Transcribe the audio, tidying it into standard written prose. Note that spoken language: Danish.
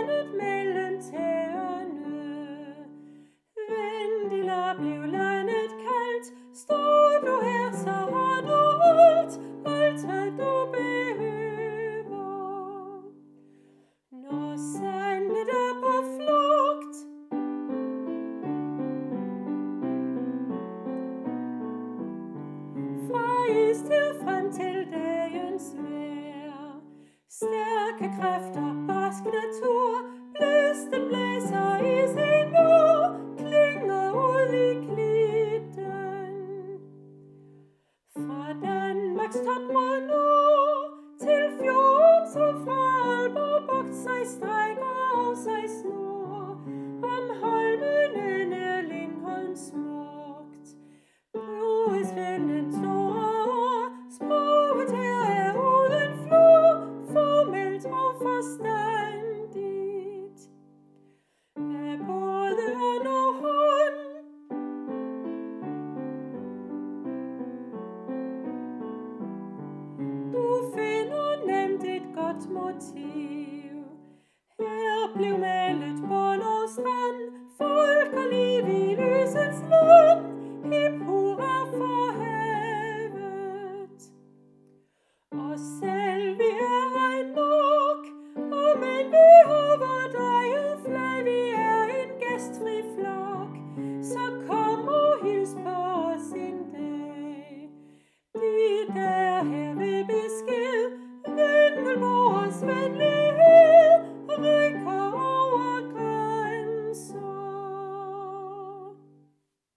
vandet mellem tæerne. Vendela blev landet kaldt, står du her, så har du alt hvad du behøver. Når sandet er på flugt, fra istid frem til dagens vejr. Stærke kræfter, barsk natur, blæsten blæser i sin mur, klinger ud i klitten. Fra Danmarks top mod nord, til fjorden, som fra Aalborg bugt sig strækker og sig snor. Om holmene nær Lindholm smukt, bruges vennen store, sproget her er uden flor, formelt og forstandigt. Er både ånd og hånd, du finder nemt et godt motiv. Her blev malet bånd og strand,